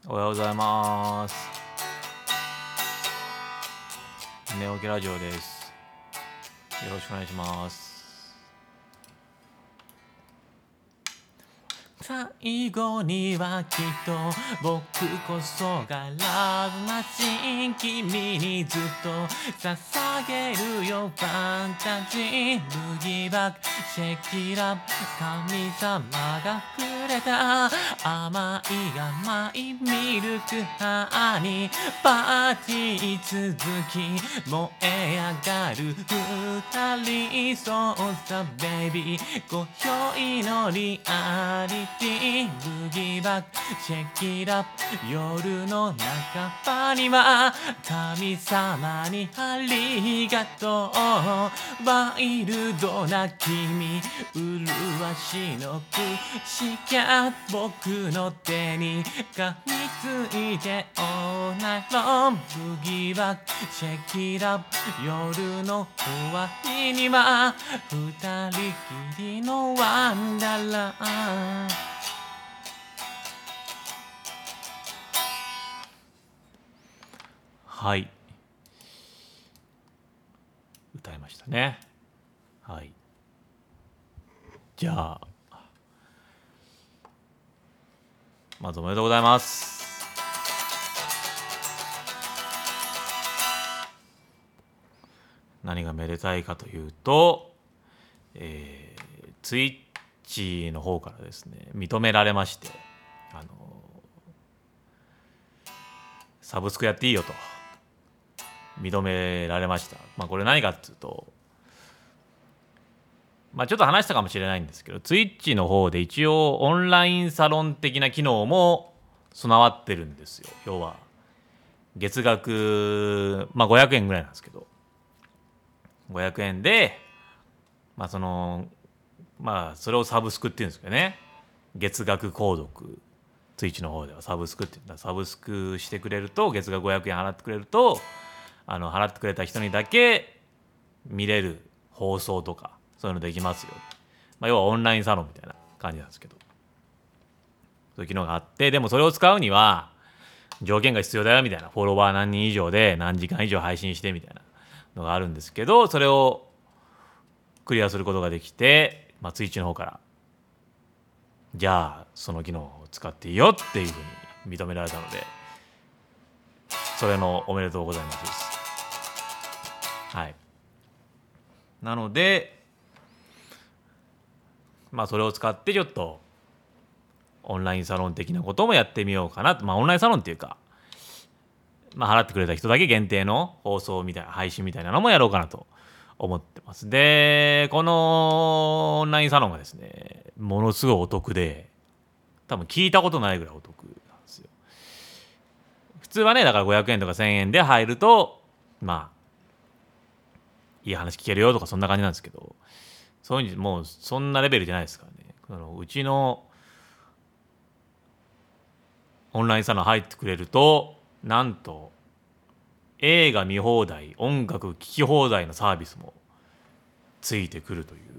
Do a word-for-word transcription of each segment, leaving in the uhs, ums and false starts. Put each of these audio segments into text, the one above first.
おはようございます。寝起きラジオです。よろしくお願いします。最後にはきっと僕こそがラブマシン、君にずっと捧げるよファンタジー、ブギーバックシェキラブ、神様がくれた甘い甘いミルクハニー、パーティー続き燃え上がる二人、そうさベイビー、今宵のリアリティ、ブギーバックシェキラップ、夜の半ばには神様にありがとう、ワイルドな君、麗しのくしが僕の手に噛みついて All night long、 ブギーバックシェキラップ、夜の終わりには二人きりのワンダーラン。はい、歌いましたね。はい、じゃあまずおめでとうございます。何がめでたいかというと、えー、ツイッチの方からですね、認められまして、あのサブスクやっていいよと認められました。まあこれ何かっていうと、まあちょっと話したかもしれないんですけど、ツイッチの方で一応オンラインサロン的な機能も備わってるんですよ。要は月額まあごひゃくえんぐらいなんですけど、ごひゃくえんでまあそのまあそれをサブスクっていうんですけどね、月額購読、ツイッチの方ではサブスクって言ったら、サブスクしてくれると、月額ごひゃくえん払ってくれると、あの払ってくれた人にだけ見れる放送とかそういうのできますよ。まあ要はオンラインサロンみたいな感じなんですけど、そういう機能があって、でもそれを使うには条件が必要だよみたいな、フォロワー何人以上で何時間以上配信してみたいなのがあるんですけど、それをクリアすることができて、まあ、ツイッチの方からじゃあその機能を使っていいよっていうふうに認められたので、それのおめでとうございますです。はい。なのでまあそれを使ってちょっとオンラインサロン的なこともやってみようかなと。まあオンラインサロンっていうか、まあ払ってくれた人だけ限定の放送みたいな、配信みたいなのもやろうかなと思ってます。で、このオンラインサロンがですね、ものすごいお得で、多分聞いたことないぐらいお得なんですよ。普通はね、だからごひゃくえんとかせんえんで入ると、まあいい話聞けるよとかそんな感じなんですけど、そういうにもうそんなレベルじゃないですからね。あのうちのオンラインサロン入ってくれると、なんと映画見放題、音楽聴き放題のサービスもついてくるという、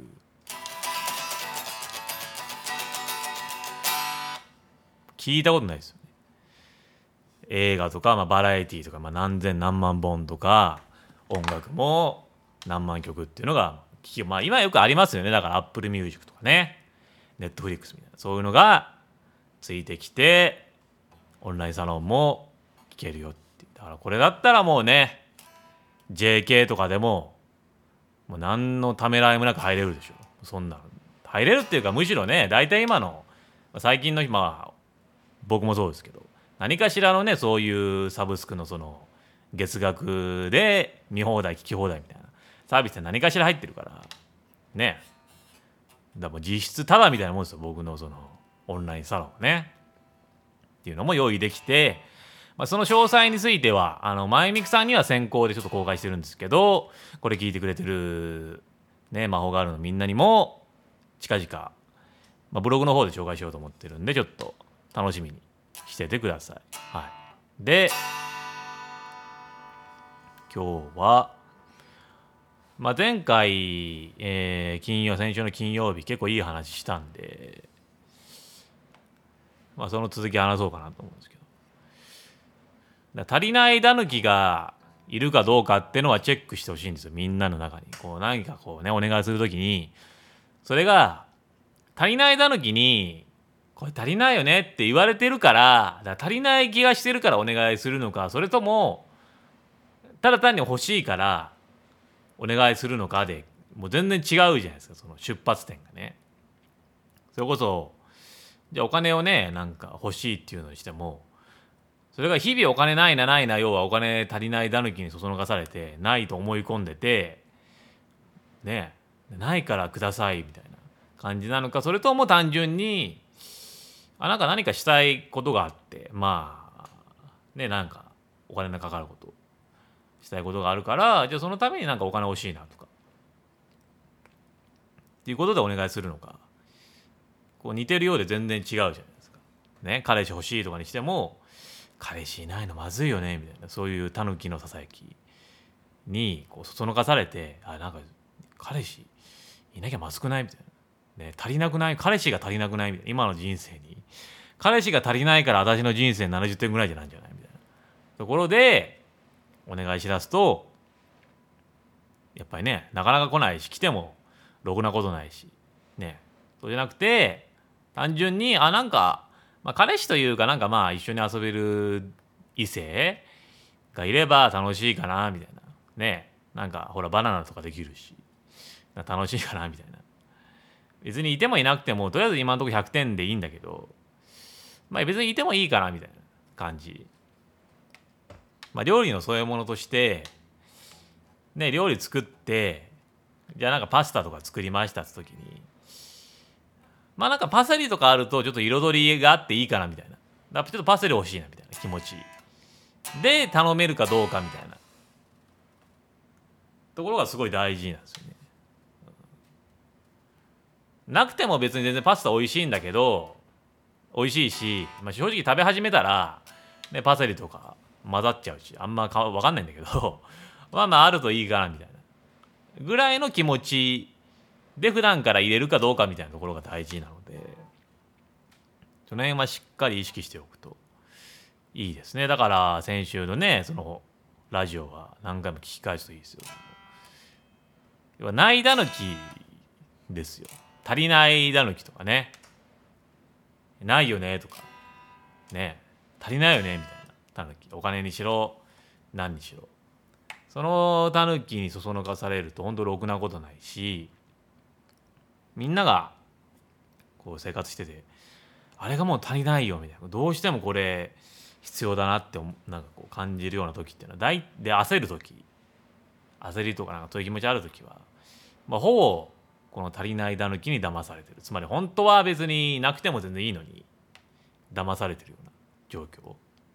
聞いたことないですよね。映画とか、まあ、バラエティーとか、まあ、何千何万本とか、音楽も何万曲っていうのが聞き、まあ今よくありますよね。だから Apple Music とかね、Netflix みたいな、そういうのがついてきて、オンラインサロンも聞けるよって。だからこれだったらもうね、 ジェーケー とかでももう何のためらいもなく入れるでしょ。そんな入れるっていうか、むしろね、大体今の最近の、まあ僕もそうですけど、何かしらのね、そういうサブスクのその月額で見放題聞き放題みたいなサービスって何かしら入ってるからね。だからもう実質タダみたいなもんですよ、僕のそのオンラインサロンはね。っていうのも用意できて、まあ、その詳細についてはあのマイミクさんには先行でちょっと公開してるんですけど、これ聞いてくれてるね、魔法ガールのみんなにも近々、まあ、ブログの方で紹介しようと思ってるんで、ちょっと楽しみにしててください。はい。で、今日は、まあ、前回、えー、金曜先週の金曜日結構いい話したんで、まあ、その続き話そうかなと思うんですけど、 だ足りないタヌキがいるかどうかっていうのはチェックしてほしいんですよ。みんなの中にこう何かこうねお願いするときに、それが足りないタヌキにこれ足りないよねって言われてるから、だから足りない気がしてるからお願いするのか、それともただ単に欲しいからお願いするのかでもう全然違うじゃないですか、その出発点がね。それこそじゃあお金をねなんか欲しいっていうのにしても、それが日々お金ないなないな、要はお金足りないタヌキにそそのかされてないと思い込んでてね、ないからくださいみたいな感じなのか、それとも単純にあなんか何かしたいことがあって、まあねなんかお金のかかることしたいことがあるから、じゃあそのためになんかお金欲しいなとかっていうことでお願いするのか、こう似てるようで全然違うじゃないですかね。彼氏欲しいとかにしても彼氏いないのまずいよねみたいな、そういうタヌキのささやきにこうそそのかされて、あなんか彼氏いなきゃまずくないみたいな、ね、足りなくない、彼氏が足りなくないみたいな、今の人生に彼氏が足りないから私の人生ななじゅってんぐらいじゃないんじゃないみたいなところでお願いしだすと、やっぱりねなかなか来ないし、来てもろくなことないしね、そうじゃなくて単純にあなんか、まあ、彼氏というかなんかまあ一緒に遊べる異性がいれば楽しいかなみたいなね、なんかほらバナナとかできるし楽しいかなみたいな、別にいてもいなくてもとりあえず今のところひゃくてんでいいんだけど、まあ別にいてもいいかなみたいな感じ。まあ料理の添え物としてね、料理作ってじゃあなんかパスタとか作りましたって時に、まあなんかパセリとかあるとちょっと彩りがあっていいかなみたいな、やっぱちょっとパセリ欲しいなみたいな気持ちで頼めるかどうかみたいなところがすごい大事なんですよね。なくても別に全然パスタ美味しいんだけど、美味しいし、まあ、正直食べ始めたら、ね、パセリとか混ざっちゃうしあんまか分かんないんだけどまあまああるといいかなみたいなぐらいの気持ちで普段から入れるかどうかみたいなところが大事なので、その辺はしっかり意識しておくといいですね。だから先週のねそのラジオは何回も聞き返すといいですよ。要はないだぬきですよ。足りないだぬきとかね、ないよねとかね、足りないよねみたいなたぬき、お金にしろ何にしろ、そのたぬきにそそのかされると本当ろくなことないし、みんながこう生活しててあれがもう足りないよみたいな、どうしてもこれ必要だなってなんかこう感じるような時っていうのは大で焦る時、焦りとかなんかそういう気持ちある時は、まあ、ほぼこの足りないだぬきに騙されてる、つまり本当は別になくても全然いいのに騙されてるような状況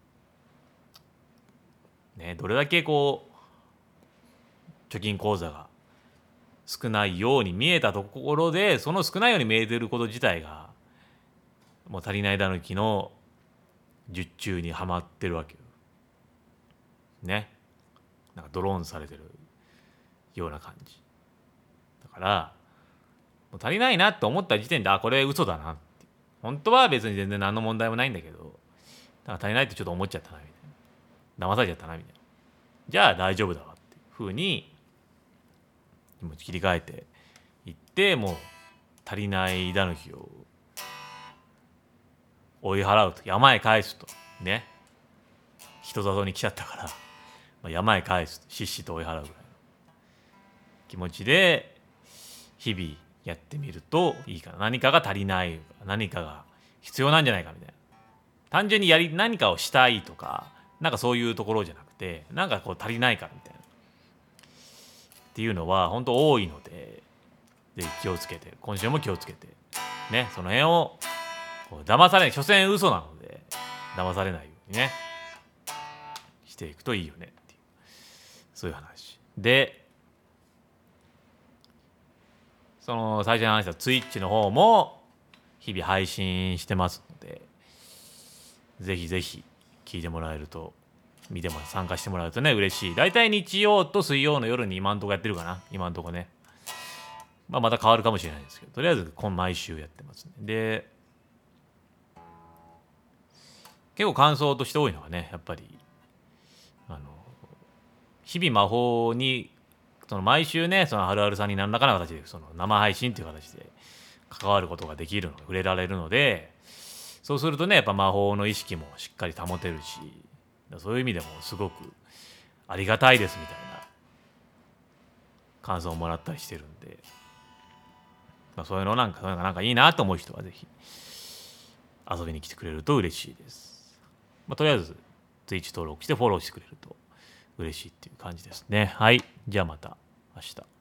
ね。どれだけこう貯金口座が少ないように見えたところで、その少ないように見えてること自体がもう足りないだぬきの術中にはまってるわけよね。なんかドローンされてるような感じだから、もう足りないなって思った時点であこれ嘘だなって、本当は別に全然何の問題もないんだけどなんか足りないってちょっと思っちゃったなみたいな、騙されちゃったなみたいな、じゃあ大丈夫だわっていうふうに気持ち切り替えていって、もう足りないだぬきを追い払うと、山へ返すとね、人里に来ちゃったから、まあ、山へ返すと、しっしと追い払うぐらいの気持ちで日々やってみるといいかな。何かが足りない、何かが必要なんじゃないかみたいな、単純にやり何かをしたいとかなんかそういうところじゃなくて、なんかこう足りないからみたいなっていうのは本当多いので、ぜひ気をつけて、今週も気をつけてね、その辺をこう騙されない、所詮嘘なので騙されないようにねしていくといいよねっていう、そういう話で、その最初に話したツイッチの方も日々配信してますので、ぜひぜひ聞いてもらえると、見ても参加してもらうとね嬉しい。だいたい日曜と水曜の夜に今んとこやってるかな、今んとこね、まあ、また変わるかもしれないですけど、とりあえず今毎週やってますね。で結構感想として多いのはね、やっぱりあの日々魔法にその毎週ねそのはるはるさんに何らかの形でその生配信という形で関わることができるので触れられるので、そうするとねやっぱ魔法の意識もしっかり保てるし、そういう意味でもすごくありがたいですみたいな感想をもらったりしてるんで、まあ、そういうのなんかそういうのがなんかいいなと思う人はぜひ遊びに来てくれると嬉しいです。まあ、とりあえず Twitch 登録してフォローしてくれると嬉しいっていう感じですね。はい、じゃあまた明日。